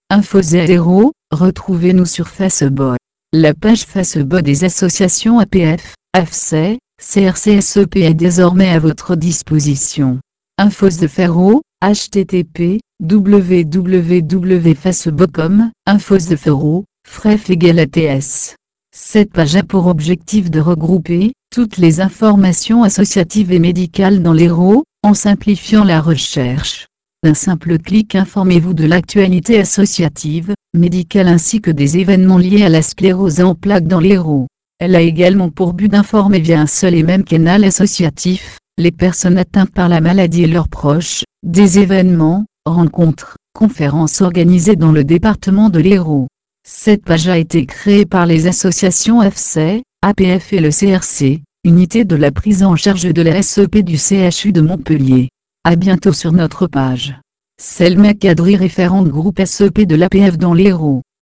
Info 0, retrouvez-nous sur Facebook. La page Facebook des associations APF, AFSE, CRCSEP est désormais à votre disposition. Info Zefero, http www.facebook.com, Info Zefero, FREF égale ATS. Cette page a pour objectif de regrouper toutes les informations associatives et médicales dans l'Hérault, en simplifiant la recherche. D'un simple clic, informez-vous de l'actualité associative, médicale ainsi que des événements liés à la sclérose en plaques dans l'Hérault. Elle a également pour but d'informer via un seul et même canal associatif, les personnes atteintes par la maladie et leurs proches, des événements, rencontres, conférences organisées dans le département de l'Hérault. Cette page a été créée par les associations AFSE, APF et le CRC, unité de la prise en charge de la SEP du CHU de Montpellier. À bientôt sur notre page. Selma Kadri, référente groupe SEP de l'APF dans l'Hérault.